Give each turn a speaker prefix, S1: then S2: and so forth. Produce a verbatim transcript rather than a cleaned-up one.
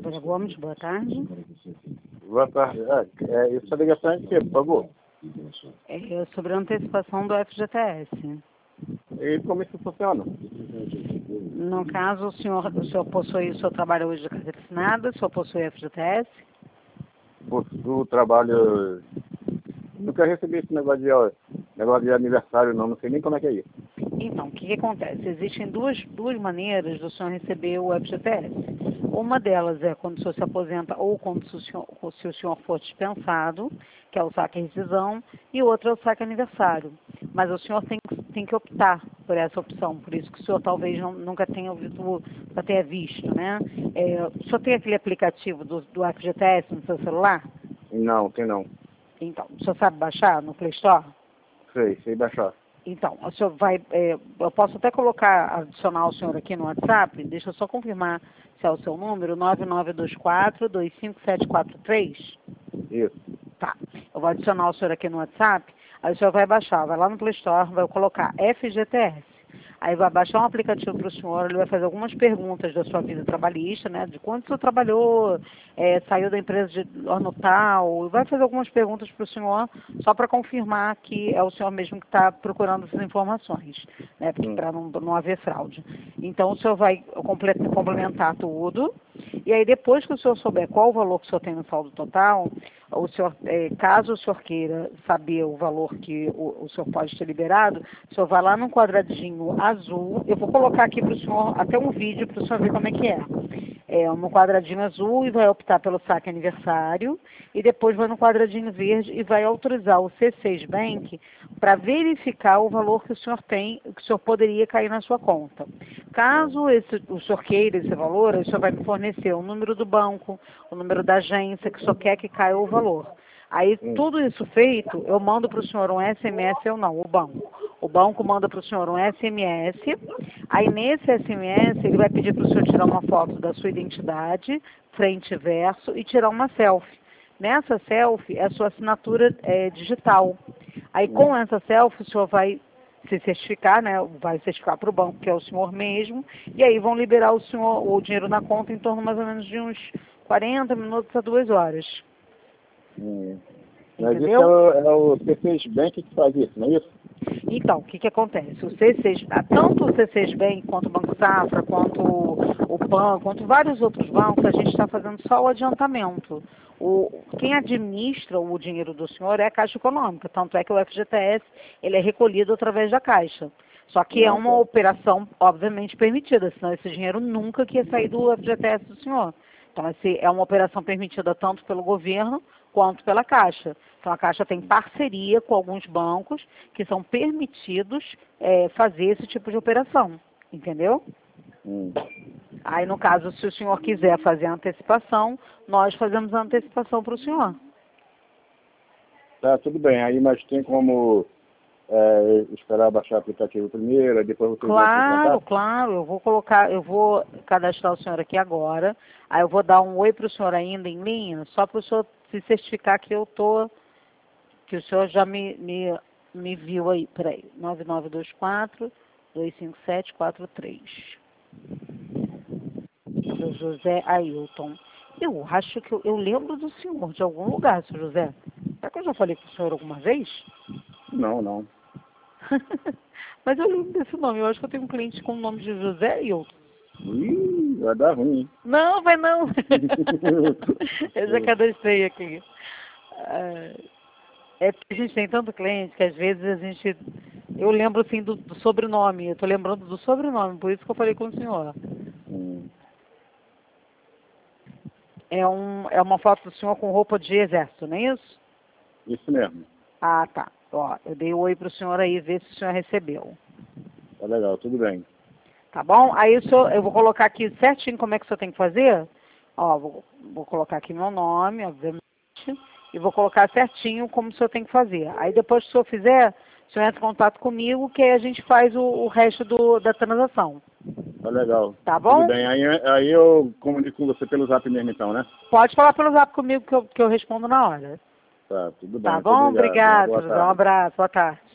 S1: Débora Gomes, boa tarde.
S2: Boa tarde. É, é, essa ligação é de quê, por favor?
S1: É sobre a antecipação do F G T S.
S2: E como isso funciona?
S1: No caso, o senhor, o senhor possui o seu trabalho hoje de carteira assinada, o senhor possui F G T S?
S2: O trabalho... Nunca recebi esse negócio de, ó, negócio de aniversário, não. Não sei nem como é que é isso.
S1: Então, o que, que acontece? Existem duas, duas maneiras do senhor receber o F G T S. Uma delas é quando o senhor se aposenta ou quando se o senhor, se o senhor for dispensado, que é o saque rescisão, e outra é o saque aniversário. Mas o senhor tem, tem que optar por essa opção, por isso que o senhor talvez não, nunca tenha ouvido, nunca tenha visto, né? É, o senhor tem aquele aplicativo do, do F G T S no seu celular?
S2: Não, tem não.
S1: Então, o senhor sabe baixar no Play Store?
S2: Sei, sei baixar.
S1: Então, o senhor vai, é, eu posso até colocar, adicionar o senhor aqui no WhatsApp, deixa eu só confirmar se é o seu número, nove nove dois quatro, dois cinco sete quatro três.
S2: Isso.
S1: Tá, eu vou adicionar o senhor aqui no WhatsApp, aí o senhor vai baixar, vai lá no Play Store, vai colocar F G T S. Aí vai baixar um aplicativo para o senhor, ele vai fazer algumas perguntas da sua vida trabalhista, né? De quanto o senhor trabalhou, é, saiu da empresa de ano tal, vai fazer algumas perguntas para o senhor, só para confirmar que é o senhor mesmo que está procurando essas informações, né?
S2: Hum.
S1: Para não, não haver fraude. Então o senhor vai complementar tudo, e aí depois que o senhor souber qual o valor que o senhor tem no saldo total, o senhor, é, caso o senhor queira saber o valor que o, o senhor pode ter liberado, o senhor vai lá no quadradinho azul, eu vou colocar aqui para o senhor até um vídeo para o senhor ver como é que é. É, no quadradinho azul e vai optar pelo saque aniversário, e depois vai no quadradinho verde e vai autorizar o C seis Bank para verificar o valor que o senhor tem, que o senhor poderia cair na sua conta. Caso esse, o senhor queira esse valor, o senhor vai me fornecer o número do banco, o número da agência que o senhor quer que caia o valor. Aí,
S2: Hum.
S1: tudo isso feito, eu mando para o senhor um S M S ou não, o banco. O banco manda para o senhor um S M S, aí nesse S M S ele vai pedir para o senhor tirar uma foto da sua identidade, frente e verso, e tirar uma selfie. Nessa selfie é a sua assinatura é, digital. Aí com essa selfie o senhor vai se certificar, né? Vai certificar para o banco que é o senhor mesmo, e aí vão liberar o senhor o dinheiro na conta em torno mais ou menos de uns quarenta minutos a duas horas.
S2: Hum. Mas
S1: Entendeu?
S2: isso é o, é o C seis Bank que faz isso, não é isso?
S1: Então, o que, que acontece? O C seis, tanto o C seis Bank, quanto o Banco Safra, quanto o PAN, quanto vários outros bancos, a gente está fazendo só o adiantamento. O, quem administra o dinheiro do senhor é a Caixa Econômica, tanto é que o F G T S ele é recolhido através da Caixa. Só que é uma operação, obviamente, permitida, senão esse dinheiro nunca que ia sair do F G T S do senhor. Então, esse é uma operação permitida tanto pelo governo quanto pela Caixa. Então, a Caixa tem parceria com alguns bancos que são permitidos é, fazer esse tipo de operação, entendeu?
S2: Hum.
S1: Aí, no caso, se o senhor quiser fazer a antecipação, nós fazemos a antecipação para o senhor.
S2: Tá, tudo bem. Aí, mas tem como é, esperar baixar o aplicativo primeiro, aí depois você
S1: Claro, claro, eu vou colocar, eu vou cadastrar o senhor aqui agora, aí eu vou dar um oi para o senhor ainda em linha, só para o senhor se certificar que eu tô, que o senhor já me, me, me viu aí, peraí, nove nove dois quatro, dois cinco sete quatro três. Seu José Ailton. Eu acho que eu, eu lembro do senhor de algum lugar, seu José. Será que eu já falei com o senhor alguma vez?
S2: Não, não.
S1: Mas eu lembro desse nome. Eu acho que eu tenho um cliente com o nome de José Ailton.
S2: Ih, vai dar ruim, hein?
S1: Não, vai não. Eu já cadastrei aqui. É porque a gente tem tanto cliente que às vezes a gente... Eu lembro assim do, do sobrenome. Eu tô lembrando do sobrenome, por isso que eu falei com o senhor.
S2: Hum.
S1: É, um, é uma foto do senhor com roupa de exército, não é isso?
S2: Isso mesmo.
S1: Ah, tá. Ó, eu dei um oi pro senhor aí, ver se o senhor recebeu.
S2: Tá legal, tudo bem.
S1: Tá bom? Aí o senhor, eu vou colocar aqui certinho como é que o senhor tem que fazer. Ó, vou, vou colocar aqui meu nome, obviamente, e vou colocar certinho como o senhor tem que fazer. Aí depois que o senhor fizer, o senhor entra em contato comigo, que aí a gente faz o, o resto do, da transação.
S2: Tá legal.
S1: Tá bom?
S2: Tudo bem. Aí, aí eu comunico com você pelo zap mesmo então, né?
S1: Pode falar pelo zap comigo que eu, que eu respondo na hora.
S2: Tá, tudo bem.
S1: Tá
S2: Muito
S1: bom?
S2: obrigado.
S1: Obrigado.
S2: Boa
S1: Um
S2: tarde.
S1: abraço. Boa tarde.